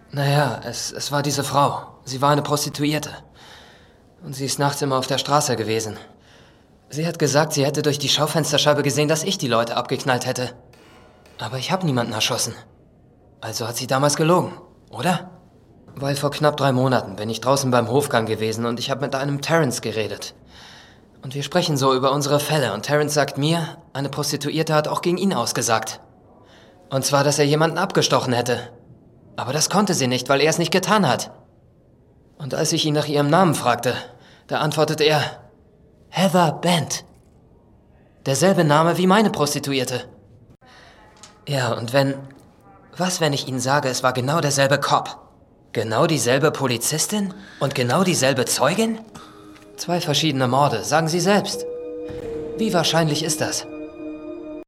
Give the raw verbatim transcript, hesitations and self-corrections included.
Naja, es, es war diese Frau. Sie war eine Prostituierte. Und sie ist nachts immer auf der Straße gewesen. Sie hat gesagt, sie hätte durch die Schaufensterscheibe gesehen, dass ich die Leute abgeknallt hätte. Aber ich habe niemanden erschossen. Also hat sie damals gelogen, oder? Weil vor knapp drei Monaten bin ich draußen beim Hofgang gewesen und ich habe mit einem Terrence geredet. Und wir sprechen so über unsere Fälle und Terrence sagt mir, eine Prostituierte hat auch gegen ihn ausgesagt. Und zwar, dass er jemanden abgestochen hätte. Aber das konnte sie nicht, weil er es nicht getan hat. Und als ich ihn nach ihrem Namen fragte, da antwortete er, Heather Bent. Derselbe Name wie meine Prostituierte. Ja, und wenn... Was, wenn ich Ihnen sage, es war genau derselbe Cop? Genau dieselbe Polizistin? Und genau dieselbe Zeugin? Zwei verschiedene Morde, sagen Sie selbst. Wie wahrscheinlich ist das?